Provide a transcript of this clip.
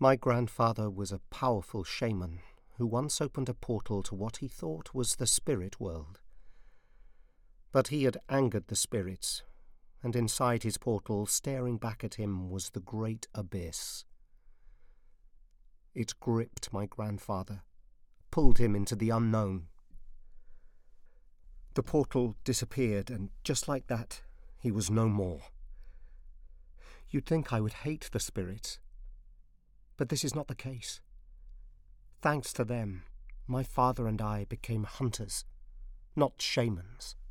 My grandfather was a powerful shaman who once opened a portal to what he thought was the spirit world. But he had angered the spirits, and inside his portal, staring back at him, was the great abyss. It gripped my grandfather, pulled him into the unknown. The portal disappeared, and just like that, he was no more. You'd think I would hate the spirits, but this is not the case. Thanks to them, my father and I became hunters, not shamans.